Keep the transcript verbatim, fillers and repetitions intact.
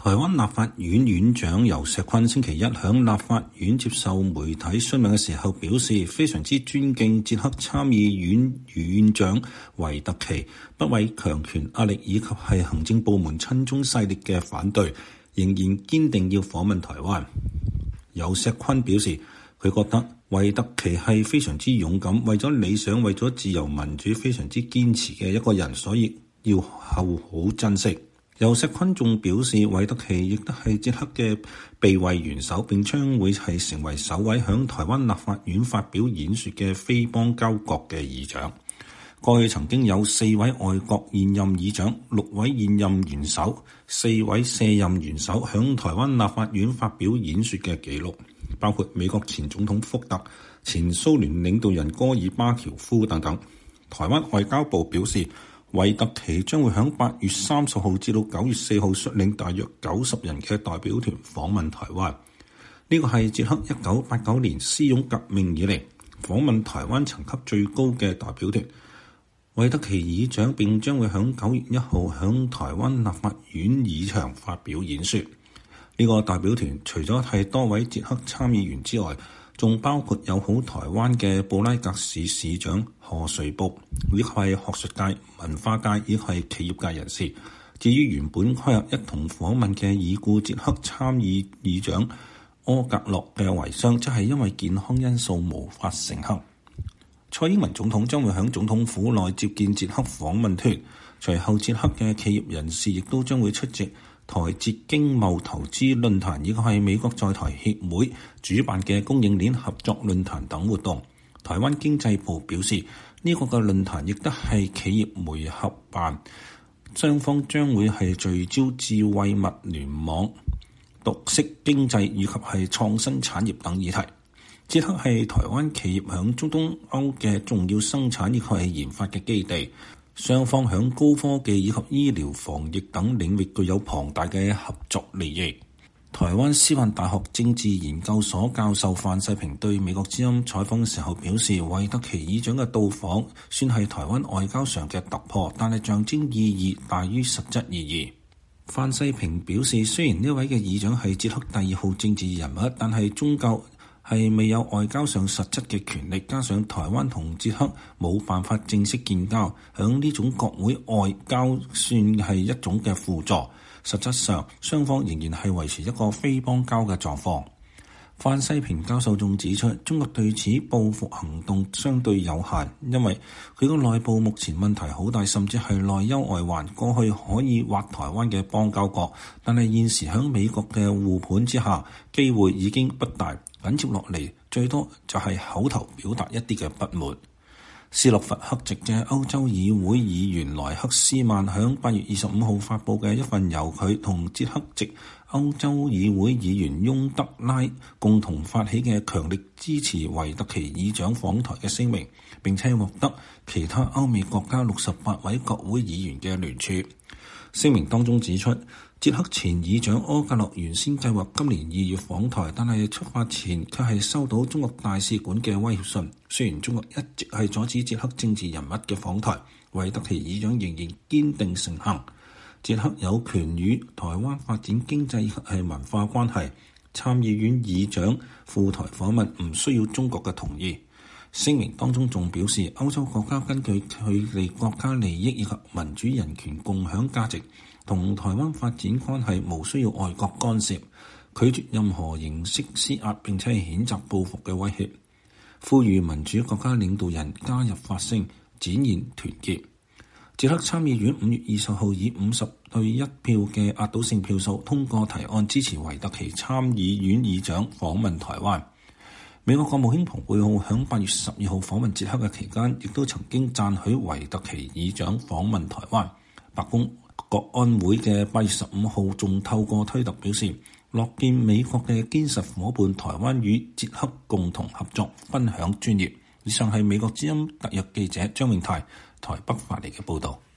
台灣立法院院長游錫堃星期一響立法院接受媒體詢問嘅時候表示，非常之尊敬捷克參議院院長維特奇，不畏強權壓力以及係行政部門親中勢力嘅反對，仍然堅定要訪問台灣。游錫堃表示，佢覺得維特奇係非常之勇敢，為咗理想、為咗自由民主非常之堅持嘅一個人，所以要好好珍惜。游錫堃仲表示，維特奇亦都係捷克嘅備位元首，並將會係成為首位響台灣立法院發表演說嘅非邦交國嘅議長。過去曾經有四位外國現任議長、六位現任元首、四位卸任元首響台灣立法院發表演說嘅記錄，包括美國前總統福特、前蘇聯領導人戈爾巴喬夫等等。台灣外交部表示，維特奇將會喺八月三十號至到九月四號率領大約九十人嘅代表團訪問台灣。呢個係捷克一九八九年斯雍革命以嚟訪問台灣層級最高嘅代表團。維特奇議長並將會喺九月一號喺台灣立法院議場發表演說。呢個代表團除咗係多位捷克參議員之外，仲包括友好台灣嘅布拉格市市長何瑞卜，以及係學術界、文化界以及係企業界人士。至於原本規劃一同訪問嘅已故捷克參議議長柯格洛嘅遺孀，則係因為健康因素無法成行。蔡英文總統將會喺總統府內接見捷克訪問團，隨後捷克嘅企業人士亦都將會出席台捷經貿投資論壇，以及係美國在台協會主辦嘅供應鏈合作論壇等活動。台灣經濟部表示，呢、這個嘅論壇亦都係企業媒合辦，雙方將會係聚焦智慧物聯網、綠色經濟以及係創新產業等議題。捷克係台灣企業響中東歐嘅重要生產以及係研發嘅基地。雙方喺高科技以及醫療防疫等領域具有龐大嘅合作利益。台灣師範大學政治研究所教授范世平對美國之音採訪嘅時候表示，維特奇議長嘅到訪算係台灣外交上嘅突破，但係象徵意義大於實質意義。范世平表示，雖然呢位嘅議長係捷克第二號政治人物，但係終究係未有外交上實質嘅權力，加上台灣同捷克冇辦法正式建交，響呢種國會外交算係一種嘅輔助，實質上雙方仍然係維持一個非邦交嘅狀況。范世平教授仲指出，中國對此報復行動相對有限，因為佢個內部目前問題好大，甚至係內憂外患。過去可以挖台灣嘅邦交國，但係現時喺美國嘅護盤之下，機會已經不大。緊接落嚟，最多就係口頭表達一啲嘅不滿。斯洛伐克籍嘅歐洲議會議員萊克斯曼響八月二十五號發布嘅一份由佢同捷克籍歐洲議會議員翁德拉共同發起嘅強力支持維特奇議長訪台嘅聲明，並且獲得其他歐美國家六十八位國會議員嘅聯署。聲明當中指出，捷克前議長柯格洛原先計劃今年二月訪台，但係出發前卻係收到中國大使館嘅威脅信。雖然中國一直係阻止捷克政治人物嘅訪台，維特奇議長仍然堅定成行。捷克有權與台灣發展經濟係文化關係，參議院議長赴台訪問唔需要中國嘅同意。聲明當中仲表示，歐洲國家根據佢哋國家利益以及民主人權共享價值，同台灣發展關係無需要外國干涉，拒絕任何形式施壓，並且係譴責報復嘅威脅，呼籲民主國家領導人加入發聲，展現團結。捷克參議院五月二十號以五十對一票嘅壓倒性票數通過提案，支持維特奇參議院議長訪問台灣。美國國務卿蓬佩奧喺八月十二號訪問捷克嘅期間，亦都曾經讚許維特奇議長訪問台灣。白宮國安會嘅八月十五號仲透過推特表示，樂見美國嘅堅實夥伴台灣與捷克共同合作，分享專業。以上係美國之音特約記者張永泰台北發嚟嘅報導。